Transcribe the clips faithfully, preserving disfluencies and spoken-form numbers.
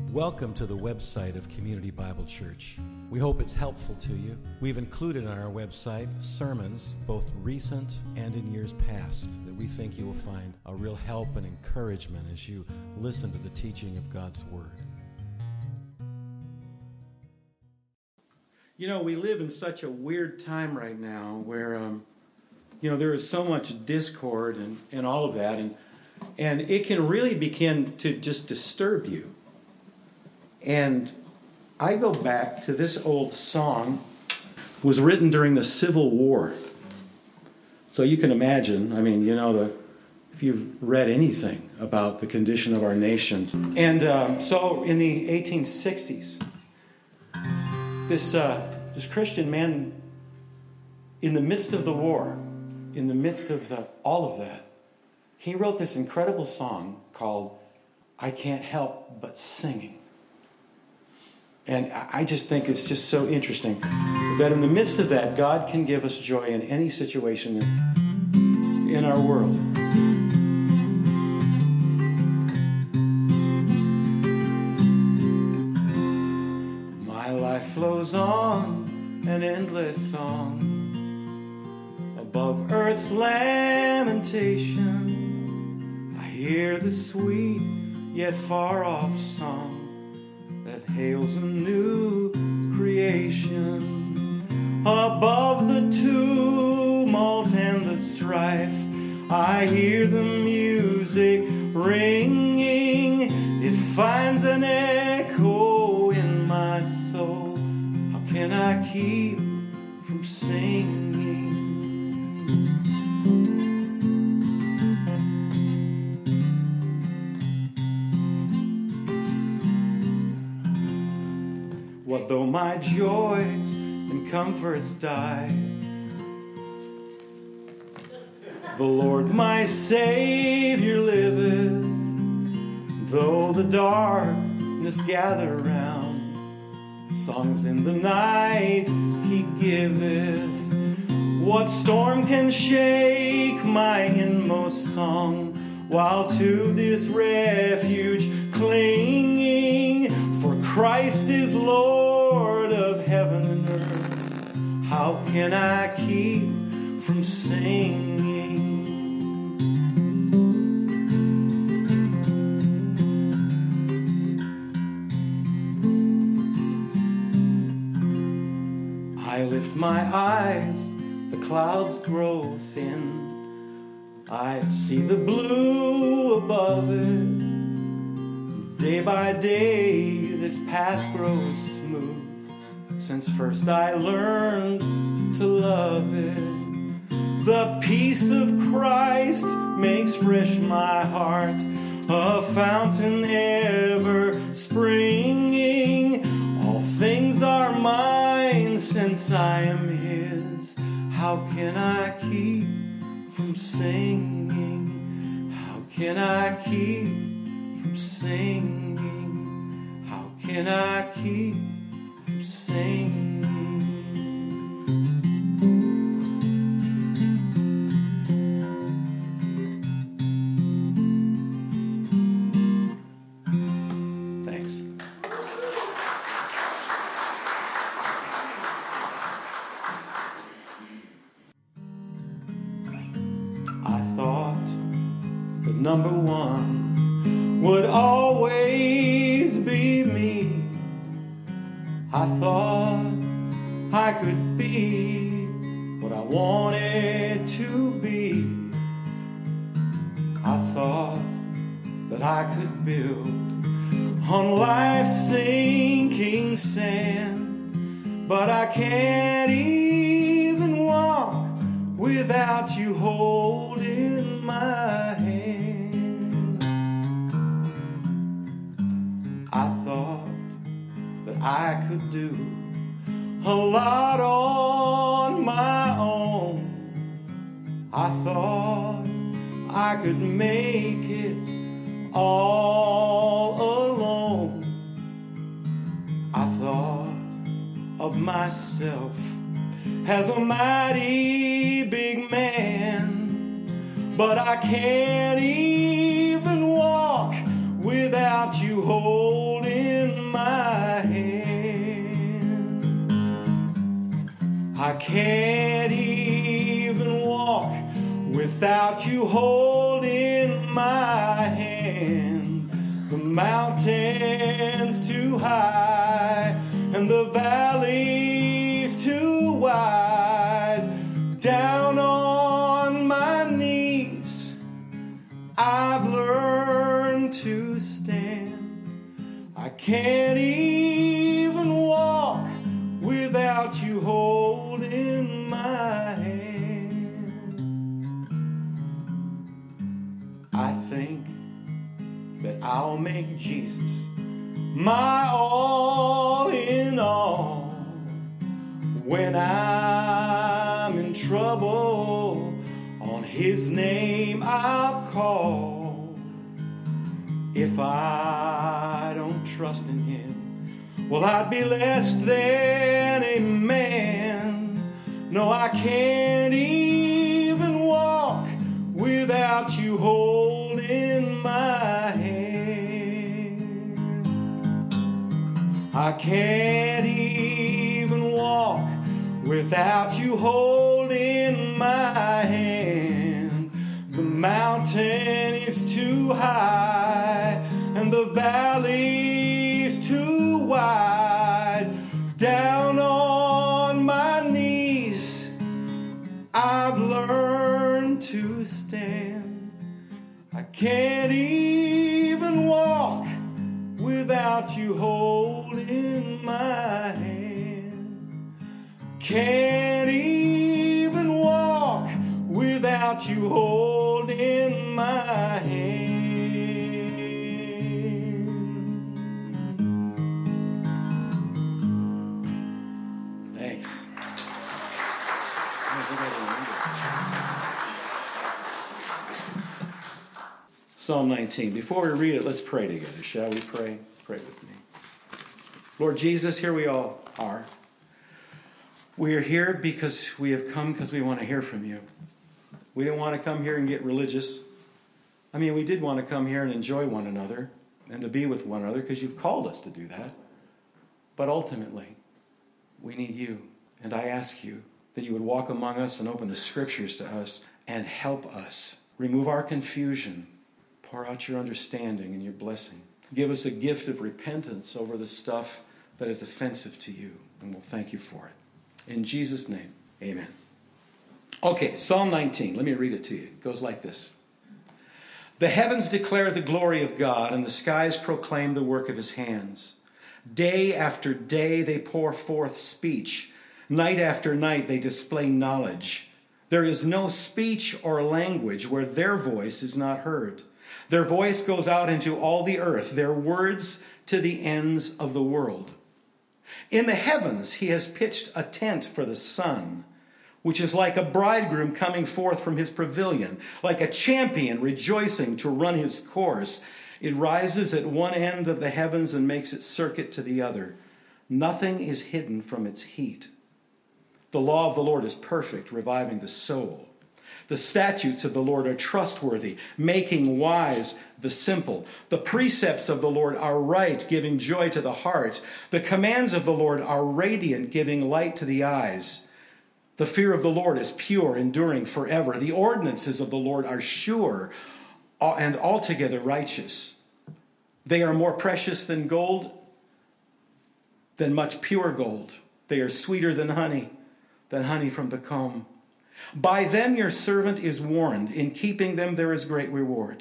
Welcome to the website of Community Bible Church. We hope it's helpful to you. We've included on our website sermons, both recent and in years past, that we think you will find a real help and encouragement as you listen to the teaching of God's Word. You know, we live in such a weird time right now where, um, you know, there is so much discord and, and all of that, and and it can really begin to just disturb you. And I go back to this old song, was written during the Civil War. So you can imagine, I mean, you know, the if you've read anything about the condition of our nation. And um, so in the eighteen sixties, this uh, this Christian man, in the midst of the war, in the midst of the all of that, he wrote this incredible song called "I Can't Help But Singing." And I just think it's just so interesting that in the midst of that, God can give us joy in any situation in our world. My life flows on, an endless song, above earth's lamentation. I hear the sweet yet far off song that hails a new creation. Above the tumult and the strife, I hear the music ringing. It finds an echo in my soul. How can I keep from singing? What though my joys and comforts die? The Lord my Savior liveth. Though the darkness gather round, songs in the night He giveth. What storm can shake my inmost song, while to this refuge clinging? For Christ is Lord of heaven and earth. How can I keep from singing? I lift my eyes, the clouds grow thin. I see the blue above it. Day by day, this path grows smooth, since first I learned to love it. The peace of Christ makes fresh my heart, a fountain ever springing. All things are mine since I am His. How can I keep from singing? How can I keep from singing? How can I keep from singing? Thanks. I thought that number one would always be me. I thought I could be what I wanted to be. I thought that I could build on life's sinking sand, but I can't even walk without you holding my hand. I thought that I could do a lot on my own. I thought I could make it all alone. I thought of myself as a mighty big man, but I can't even walk without you holding can't even walk without you holding my hand. The mountain's too high and the valley's too wide. Down on my knees, I've learned to stand. I can't even walk without you holding my hand. I think that I'll make Jesus my all in all. When I'm in trouble, on his name I'll call. If I don't trust in him, well, I'd be less than a man. No, I can't even walk without you holding my hand. I can't even walk without you holding my hand. The mountain is too high and the valley's too wide. Down on my knees, I've learned to stand. I can't even walk without you holding my hand. Can't even walk without you holding my hand. Thanks. Psalm nineteen. Before we read it, let's pray together. Shall we pray? Pray with me. Lord Jesus, here we all are. We are here because we have come because we want to hear from you. We didn't want to come here and get religious. I mean, we did want to come here and enjoy one another and to be with one another because you've called us to do that. But ultimately, we need you. And I ask you that you would walk among us and open the scriptures to us and help us. Remove our confusion. Pour out your understanding and your blessing. Give us a gift of repentance over the stuff that is offensive to you. And we'll thank you for it. In Jesus' name, amen. Okay, Psalm nineteen. Let me read it to you. It goes like this. The heavens declare the glory of God, and the skies proclaim the work of his hands. Day after day they pour forth speech. Night after night they display knowledge. There is no speech or language where their voice is not heard. Their voice goes out into all the earth, their words to the ends of the world. In the heavens he has pitched a tent for the sun, which is like a bridegroom coming forth from his pavilion, like a champion rejoicing to run his course. It rises at one end of the heavens and makes its circuit to the other. Nothing is hidden from its heat. The law of the Lord is perfect, reviving the soul. The statutes of the Lord are trustworthy, making wise the simple. The precepts of the Lord are right, giving joy to the heart. The commands of the Lord are radiant, giving light to the eyes. The fear of the Lord is pure, enduring forever. The ordinances of the Lord are sure and altogether righteous. They are more precious than gold, than much pure gold. They are sweeter than honey, than honey from the comb. By them your servant is warned. In keeping them there is great reward.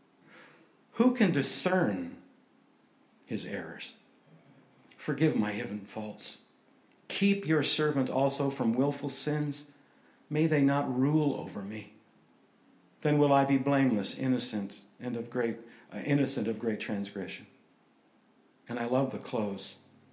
Who can discern his errors? Forgive my hidden faults. Keep your servant also from willful sins. May they not rule over me. Then will I be blameless, innocent, and of great uh, innocent of great transgression. And I love the close.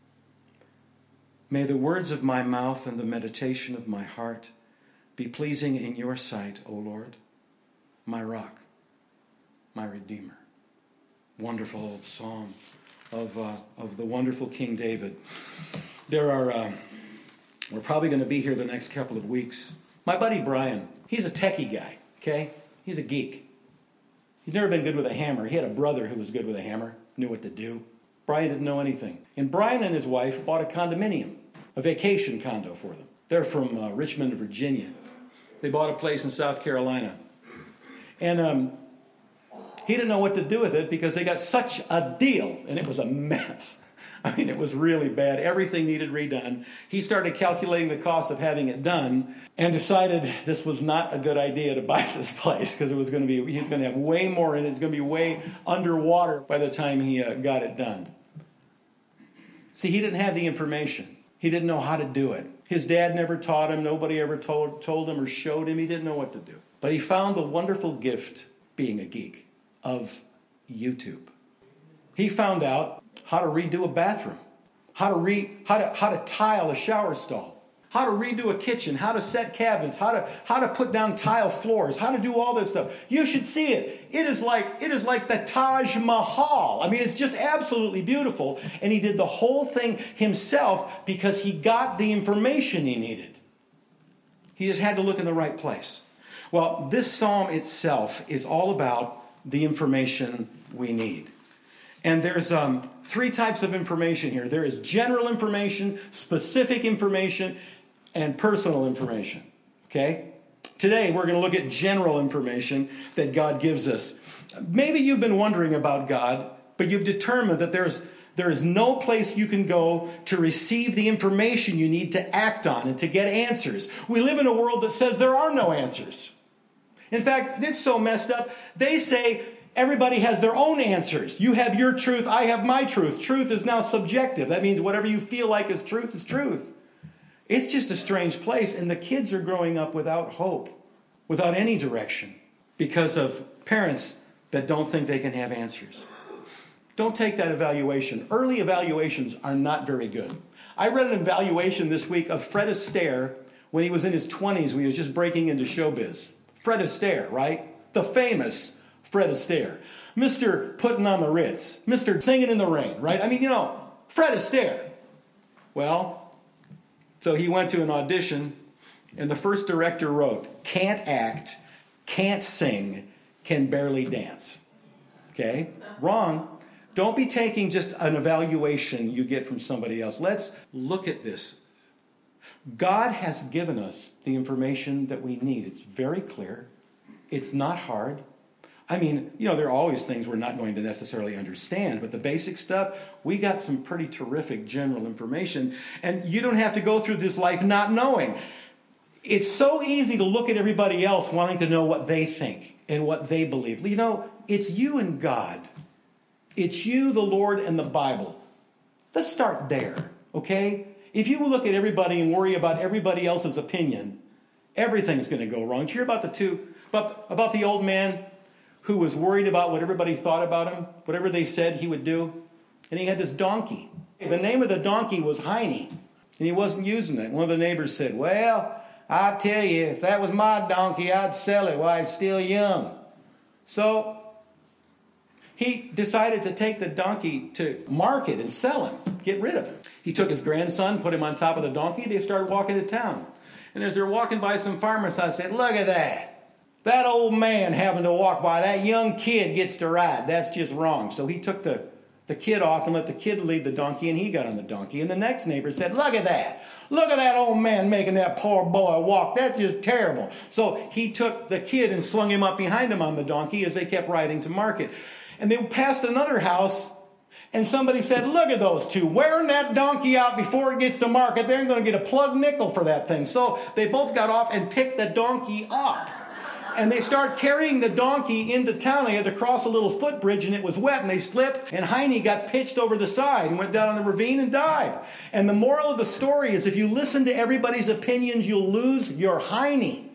May the words of my mouth and the meditation of my heart be pleasing in your sight, O Lord, my rock, my redeemer. Wonderful old psalm of uh, of the wonderful King David. There are, uh, we're probably going to be here the next couple of weeks. My buddy Brian, he's a techie guy, okay? He's a geek. He's never been good with a hammer. He had a brother who was good with a hammer, knew what to do. Brian didn't know anything. And Brian and his wife bought a condominium, a vacation condo for them. They're from uh, Richmond, Virginia. They bought a place in South Carolina. And um, he didn't know what to do with it because they got such a deal. And it was a mess. I mean, it was really bad. Everything needed redone. He started calculating the cost of having it done and decided this was not a good idea to buy this place because it was going to be, he was going to have way more in it. It's going to be way underwater by the time he uh, got it done. See, he didn't have the information. He didn't know how to do it. His dad never taught him. Nobody ever told, told him or showed him. He didn't know what to do. But he found the wonderful gift, being a geek, of YouTube. He found out how to redo a bathroom, how to re, how to how to tile a shower stall, how to redo a kitchen, how to set cabinets, how to how to put down tile floors, how to do all this stuff. You should see it. It is like it is like the Taj Mahal. I mean, it's just absolutely beautiful. And he did the whole thing himself because he got the information he needed. He just had to look in the right place. Well, this psalm itself is all about the information we need. And there's um, three types of information here. There is general information, specific information, and personal information. Okay? Today, we're going to look at general information that God gives us. Maybe you've been wondering about God, but you've determined that there's there is no place you can go to receive the information you need to act on and to get answers. We live in a world that says there are no answers. In fact, it's so messed up. They say everybody has their own answers. You have your truth, I have my truth. Truth is now subjective. That means whatever you feel like is truth is truth. It's just a strange place, and the kids are growing up without hope, without any direction, because of parents that don't think they can have answers. Don't take that evaluation. Early evaluations are not very good. I read an evaluation this week of Fred Astaire when he was in his twenties, when he was just breaking into showbiz. Fred Astaire, right? The famous Fred Astaire. Mister Putting on the Ritz. Mister Singing in the Rain, right? I mean, you know, Fred Astaire. Well, so he went to an audition, and the first director wrote, can't act, can't sing, can barely dance. Okay? Wrong. Don't be taking just an evaluation you get from somebody else. Let's look at this. God has given us the information that we need. It's very clear. It's not hard. I mean, you know, there are always things we're not going to necessarily understand, but the basic stuff, we got some pretty terrific general information, and you don't have to go through this life not knowing. It's so easy to look at everybody else wanting to know what they think and what they believe. You know, it's you and God. It's you, the Lord, and the Bible. Let's start there, okay? If you look at everybody and worry about everybody else's opinion, everything's going to go wrong. Did you hear about the two, about, about the old man who was worried about what everybody thought about him, whatever they said he would do? And he had this donkey. The name of the donkey was Heine, and he wasn't using it. One of the neighbors said, well, I tell you, if that was my donkey, I'd sell it while it's still young. So he decided to take the donkey to market and sell him, get rid of him. He took his grandson, put him on top of the donkey. They started walking to town. And as they're walking by some farmers, I said, look at that. That old man having to walk by. That young kid gets to ride. That's just wrong. So he took the, the kid off and let the kid lead the donkey, and he got on the donkey. And the next neighbor said, look at that. Look at that old man making that poor boy walk. That's just terrible. So he took the kid and slung him up behind him on the donkey as they kept riding to market. And they passed another house, and somebody said, look at those two, wearing that donkey out before it gets to market. They're going to get a plug nickel for that thing. So they both got off and picked the donkey up. And they start carrying the donkey into town. They had to cross a little footbridge, and it was wet, and they slipped, and Heine got pitched over the side and went down in the ravine and died. And the moral of the story is if you listen to everybody's opinions, you'll lose your Heine.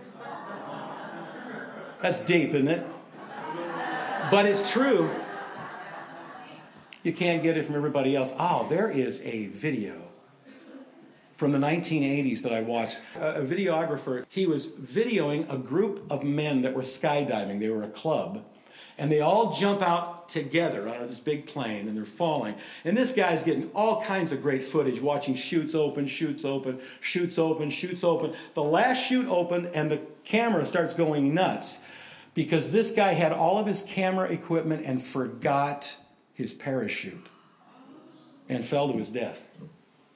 That's deep, isn't it? But it's true. You can't get it from everybody else. Oh, there is a video from the nineteen eighties that I watched. A, a videographer, he was videoing a group of men that were skydiving. They were a club. And they all jump out together out of this big plane, and they're falling. And this guy's getting all kinds of great footage, watching chutes open, chutes open, chutes open, chutes open. The last chute opened, and the camera starts going nuts because this guy had all of his camera equipment and forgot his parachute and fell to his death.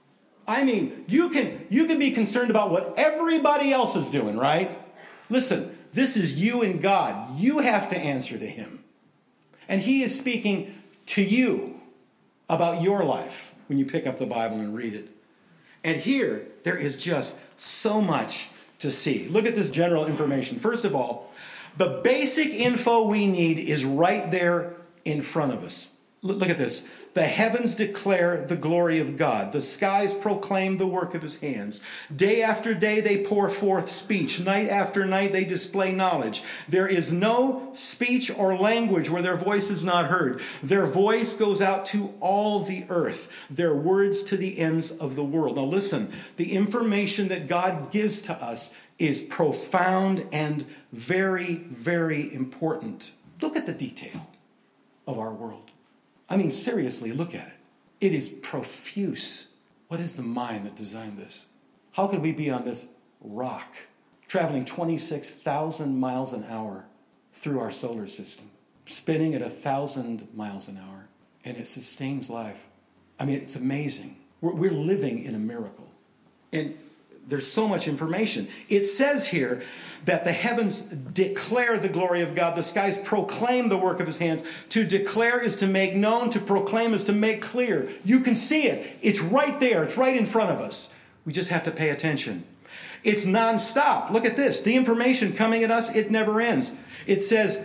I mean, you can, you can be concerned about what everybody else is doing, right? Listen, this is you and God. You have to answer to him. And he is speaking to you about your life when you pick up the Bible and read it. And here, there is just so much to see. Look at this general information. First of all, the basic info we need is right there in front of us. Look at this. The heavens declare the glory of God. The skies proclaim the work of his hands. Day after day they pour forth speech. Night after night they display knowledge. There is no speech or language where their voice is not heard. Their voice goes out to all the earth. Their words to the ends of the world. Now listen, the information that God gives to us is profound and very, very important. Look at the detail of our world. I mean, seriously, look at it. It is profuse. What is the mind that designed this? How can we be on this rock, traveling twenty-six thousand miles an hour through our solar system, spinning at one thousand miles an hour, and it sustains life? I mean, it's amazing. We're, we're living in a miracle. And there's so much information. It says here that the heavens declare the glory of God. The skies proclaim the work of his hands. To declare is to make known. To proclaim is to make clear. You can see it. It's right there. It's right in front of us. We just have to pay attention. It's nonstop. Look at this. The information coming at us, it never ends. It says,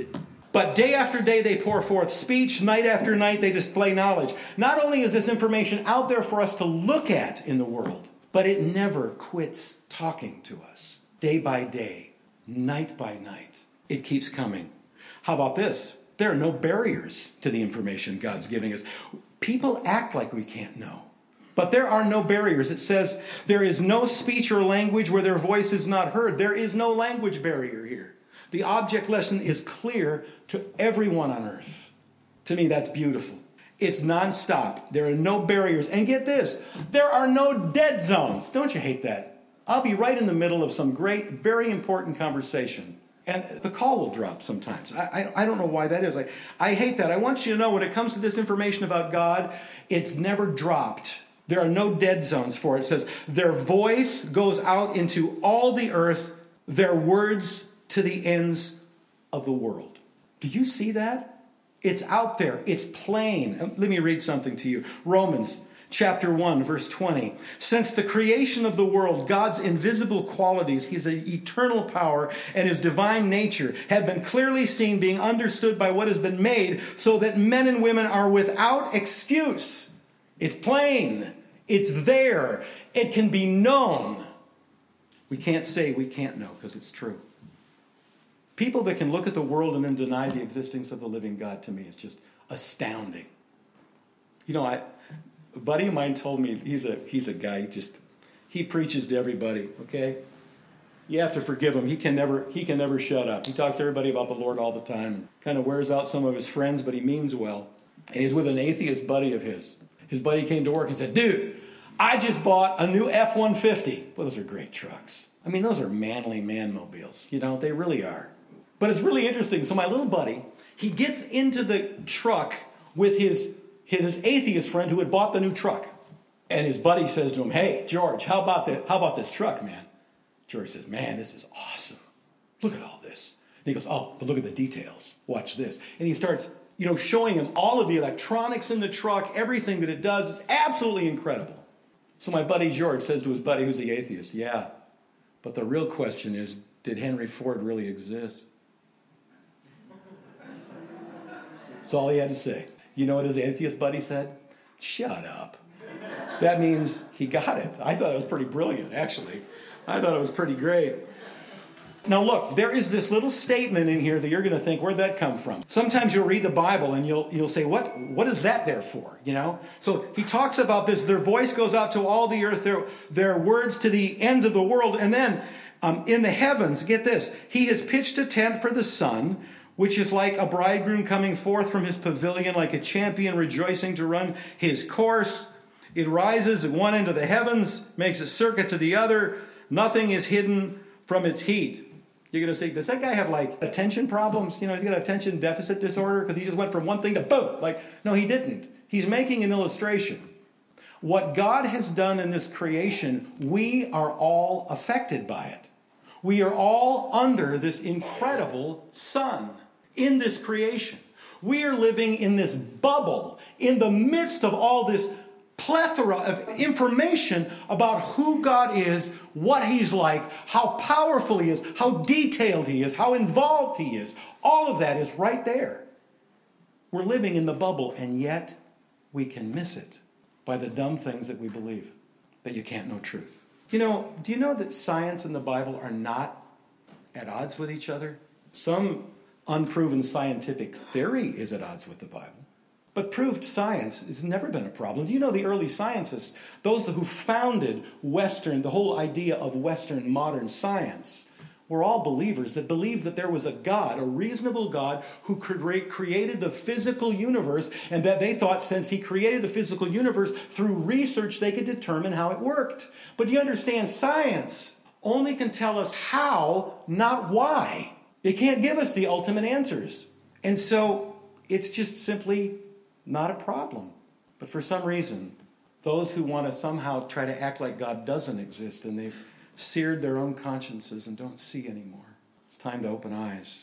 but day after day they pour forth speech. Night after night they display knowledge. Not only is this information out there for us to look at in the world, but it never quits talking to us. Day by day, night by night, it keeps coming. How about this? There are no barriers to the information God's giving us. People act like we can't know, but there are no barriers. It says there is no speech or language where their voice is not heard. There is no language barrier here. The object lesson is clear to everyone on earth. To me, that's beautiful. It's nonstop. There are no barriers. And get this, there are no dead zones. Don't you hate that? I'll be right in the middle of some great, very important conversation, and the call will drop sometimes. I, I, I don't know why that is. I, I hate that. I want you to know when it comes to this information about God, it's never dropped. There are no dead zones for it. It says, their voice goes out into all the earth, their words to the ends of the world. Do you see that? It's out there. It's plain. Let me read something to you. Romans chapter one, verse twenty. Since the creation of the world, God's invisible qualities, his eternal power, and his divine nature have been clearly seen, being understood by what has been made, so that men and women are without excuse. It's plain. It's there. It can be known. We can't say we can't know because it's true. People that can look at the world and then deny the existence of the living God, to me, is just astounding. You know, I, a buddy of mine told me, he's a he's a guy, just he preaches to everybody, okay? You have to forgive him. He can never he can never shut up. He talks to everybody about the Lord all the time. Kind of wears out some of his friends, but he means well. And he's with an atheist buddy of his. His buddy came to work and said, dude, I just bought a new F one fifty. Well, those are great trucks. I mean, those are manly man-mobiles. You know, they really are. But it's really interesting. So my little buddy, he gets into the truck with his, his atheist friend who had bought the new truck. And his buddy says to him, hey, George, how about that? How about this truck, man? George says, man, this is awesome. Look at all this. And he goes, oh, but look at the details. Watch this. And he starts, you know, showing him all of the electronics in the truck, everything that it does. It's absolutely incredible. So my buddy George says to his buddy who's the atheist, yeah, but the real question is, did Henry Ford really exist? That's all he had to say. You know what his atheist buddy said? Shut up. That means he got it. I thought it was pretty brilliant, actually. I thought it was pretty great. Now look, there is this little statement in here that you're going to think, where'd that come from? Sometimes you'll read the Bible and you'll you'll say, what what is that there for? You know? So he talks about this, their voice goes out to all the earth, their, their words to the ends of the world. And then um, in the heavens, get this, he has pitched a tent for the sun, which is like a bridegroom coming forth from his pavilion, like a champion rejoicing to run his course. It rises at one end of the heavens, makes a circuit to the other. Nothing is hidden from its heat. You're going to say, does that guy have like attention problems? You know, he's got attention deficit disorder because he just went from one thing to boom. Like, no, he didn't. He's making an illustration. What God has done in this creation, we are all affected by it. We are all under this incredible sun in this creation. We are living in this bubble in the midst of all this plethora of information about who God is, what he's like, how powerful he is, how detailed he is, how involved he is. All of that is right there. We're living in the bubble, and yet we can miss it by the dumb things that we believe, that you can't know truth. You know, do you know that science and the Bible are not at odds with each other? Some unproven scientific theory is at odds with the Bible. But proved science has never been a problem. Do you know the early scientists, those who founded Western, the whole idea of Western modern science, were all believers that believed that there was a God, a reasonable God, who created the physical universe, and that they thought since he created the physical universe, through research they could determine how it worked. But you understand, science only can tell us how, not why. It can't give us the ultimate answers. And so it's just simply not a problem. But for some reason, those who want to somehow try to act like God doesn't exist, and they've seared their own consciences and don't see anymore. It's time to open eyes.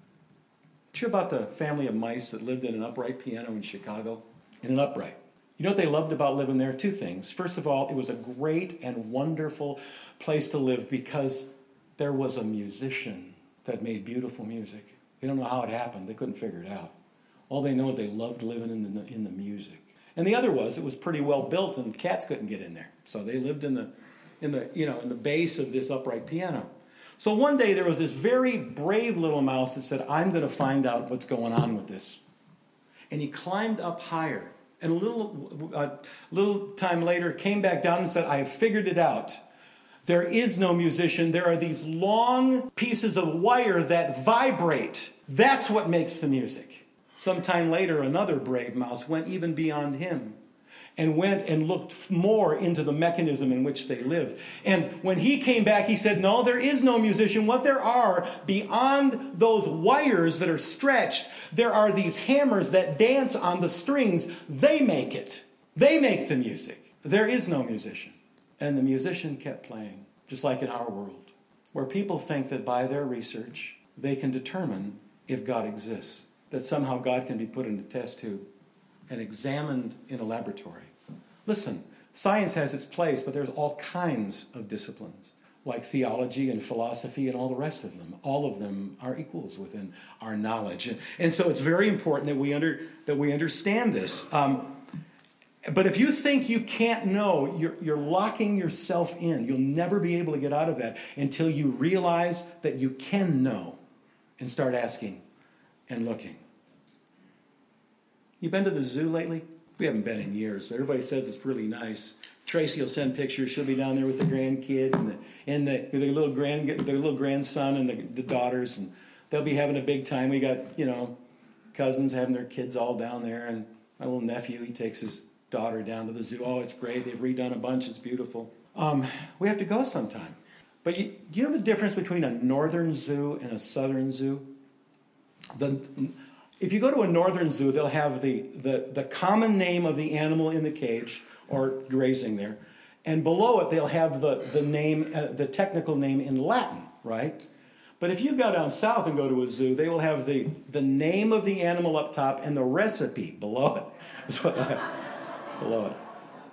Did you hear about the family of mice that lived in an upright piano in Chicago? In an upright. You know what they loved about living there? Two things. First of all, it was a great and wonderful place to live because there was a musician that made beautiful music. They don't know how it happened. They couldn't figure it out. All they know is they loved living in the, in the music. And the other was, it was pretty well built and cats couldn't get in there. So they lived in the, in the, you know, in the base of this upright piano. So one day there was this very brave little mouse that said, I'm going to find out what's going on with this. And he climbed up higher. And a little, uh, little time later came back down and said, I have figured it out. There is no musician. There are these long pieces of wire that vibrate. That's what makes the music. Sometime later, another brave mouse went even beyond him and went and looked more into the mechanism in which they lived. And when he came back, he said, no, there is no musician. What there are, beyond those wires that are stretched, there are these hammers that dance on the strings. They make it. They make the music. There is no musician. And the musician kept playing, just like in our world, where people think that by their research, they can determine if God exists, that somehow God can be put in a test tube and examined in a laboratory. Listen, science has its place, but there's all kinds of disciplines, like theology and philosophy and all the rest of them. All of them are equals within our knowledge. And, and so it's very important that we under that we understand this. Um, but if you think you can't know, you're, you're locking yourself in. You'll never be able to get out of that until you realize that you can know and start asking and looking. You been to the zoo lately? We haven't been in years. Everybody says it's really nice. Tracy will send pictures. She'll be down there with the grandkid and the and the, the little grand their little grandson and the, the daughters, and they'll be having a big time. We got, you know, cousins having their kids all down there, and my little nephew, he takes his daughter down to the zoo. Oh, it's great. They've redone a bunch. It's beautiful. Um, we have to go sometime. But you, you know the difference between a northern zoo and a southern zoo? The If you go to a northern zoo, they'll have the, the, the common name of the animal in the cage or grazing there. And below it, they'll have the, the name, uh, the technical name in Latin, right? But if you go down south and go to a zoo, they will have the, the name of the animal up top and the recipe below it. That's what I, below it.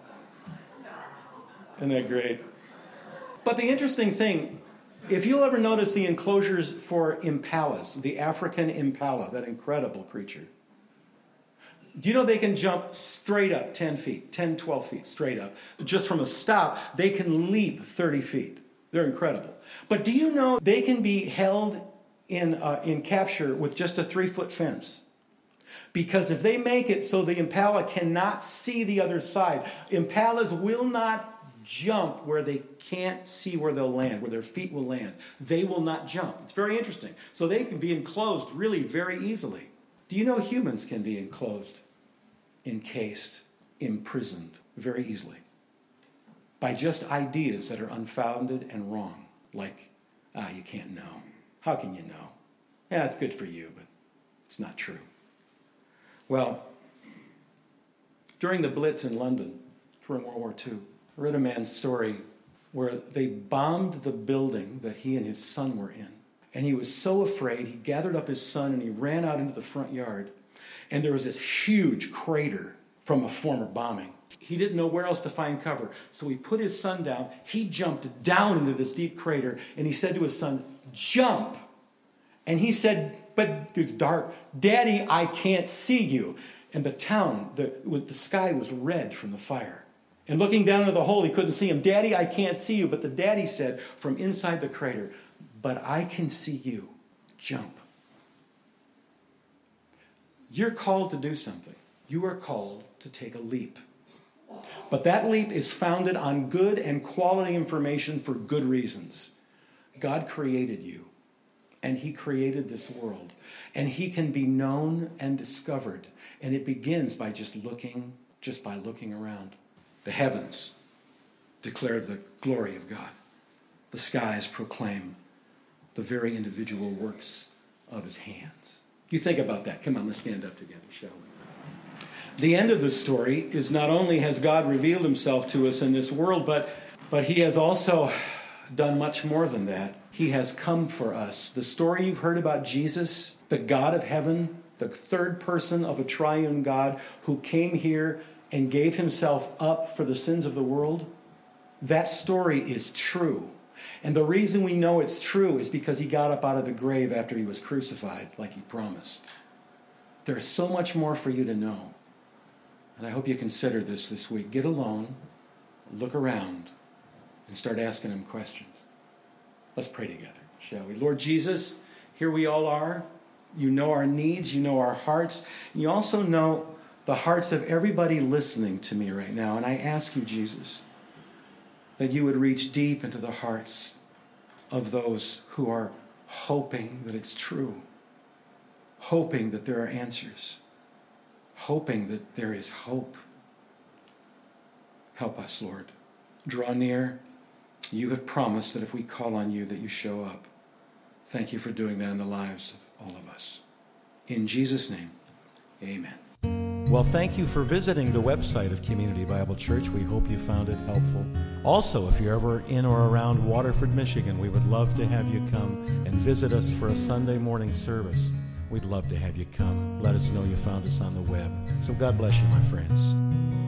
Isn't that great? But the interesting thing, if you'll ever notice the enclosures for impalas, the African impala, that incredible creature, do you know they can jump straight up ten feet, ten, twelve feet straight up? Just from a stop, they can leap thirty feet. They're incredible. But do you know they can be held in, uh, in capture with just a three-foot fence? Because if they make it so the impala cannot see the other side, impalas will not jump where they can't see where they'll land, where their feet will land. They will not jump. It's very interesting. So they can be enclosed really very easily. Do you know humans can be enclosed, encased, imprisoned very easily by just ideas that are unfounded and wrong? Like, ah, you can't know. How can you know? Yeah, it's good for you, but it's not true. Well, during the Blitz in London, were in World War Two. I read a man's story where they bombed the building that he and his son were in. And he was so afraid, he gathered up his son and he ran out into the front yard. And there was this huge crater from a former bombing. He didn't know where else to find cover. So he put his son down. He jumped down into this deep crater. And he said to his son, jump. And he said, but it's dark. Daddy, I can't see you. And the town, the, the sky was red from the fire. And looking down into the hole, he couldn't see him. Daddy, I can't see you. But the daddy said from inside the crater, but I can see you. Jump. You're called to do something. You are called to take a leap. But that leap is founded on good and quality information for good reasons. God created you, and he created this world, and he can be known and discovered, and it begins by just looking, just by looking around. The heavens declare the glory of God. The skies proclaim the very individual works of his hands. You think about that. Come on, let's stand up together, shall we? The end of the story is not only has God revealed himself to us in this world, but, but he has also done much more than that. He has come for us. The story you've heard about Jesus, the God of heaven, the third person of a triune God who came here and gave himself up for the sins of the world, that story is true. And the reason we know it's true is because he got up out of the grave after he was crucified, like he promised. There's so much more for you to know. And I hope you consider this this week. Get alone, look around, and start asking him questions. Let's pray together, shall we? Lord Jesus, here we all are. You know our needs. You know our hearts. You also know the hearts of everybody listening to me right now. And I ask you, Jesus, that you would reach deep into the hearts of those who are hoping that it's true, hoping that there are answers, hoping that there is hope. Help us, Lord. Draw near. You have promised that if we call on you, that you show up. Thank you for doing that in the lives of all of us. In Jesus' name, amen. Well, thank you for visiting the website of Community Bible Church. We hope you found it helpful. Also, if you're ever in or around Waterford, Michigan, we would love to have you come and visit us for a Sunday morning service. We'd love to have you come. Let us know you found us on the web. So God bless you, my friends.